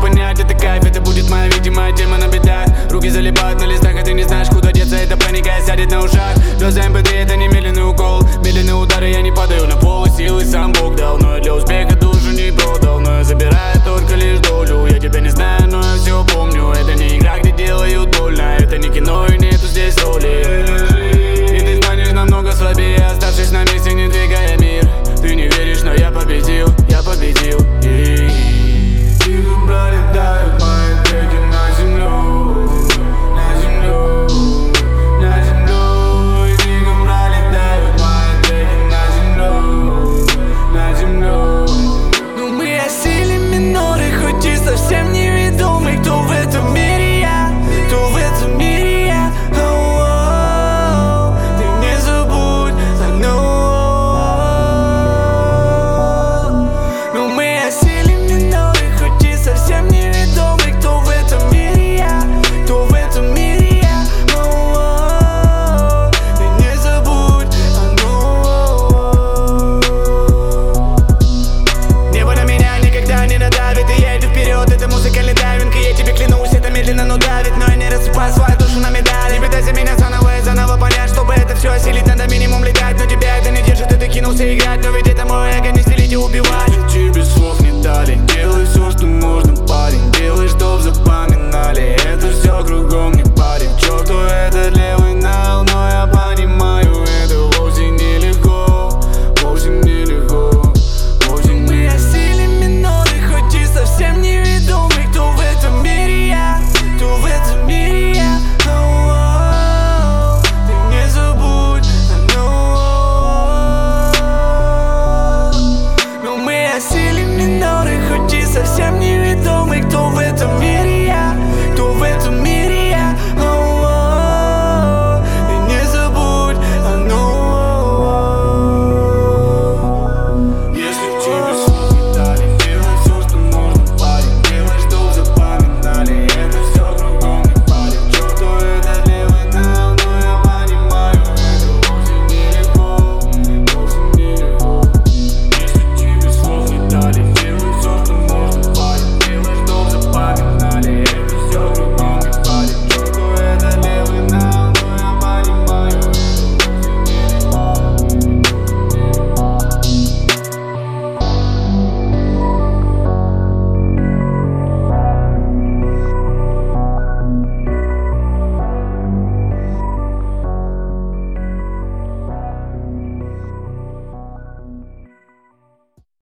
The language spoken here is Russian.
понять, это кайф, это будет моя видимая тема на бедах. Руки залипают на листах, а ты не знаешь, куда деться. Это паника и сядет на ушах. Доза МПД, это не медленный укол. Медленные удары, я не падаю на пол. Силы сам Бог дал, но я для успеха душу не продал. Но я забираю только